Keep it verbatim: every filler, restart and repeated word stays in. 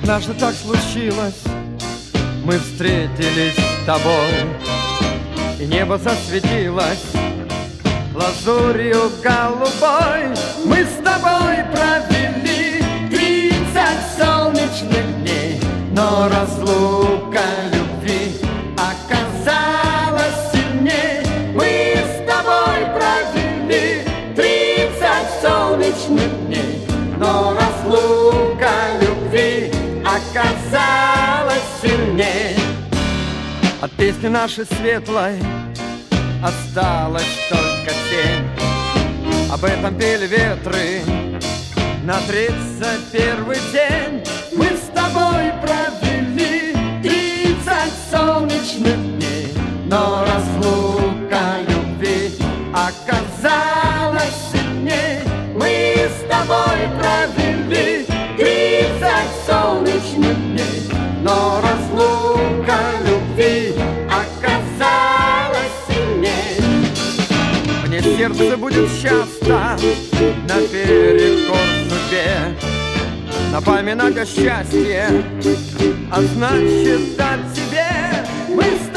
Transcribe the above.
Однажды так случилось, мы встретились с тобой, и небо засветилось лазурью голубой. Мы с тобой провели тридцать солнечных дней, но разлука любви оказалась сильней. Мы с тобой провели тридцать солнечных дней, но разлука любви оказалась сильней. От песни нашей светлой осталась только тень. Об этом пели ветры на тридцать первый день. Мы с тобой провели тридцать солнечных дней, но разлука любви оказалась сильней. Мы с тобой провели тридцать солнечных дней, но разлука любви оказалась сильней. Мне сердце будет часто наперекор судьбе напоминать о счастье, а значит о тебе. Мы с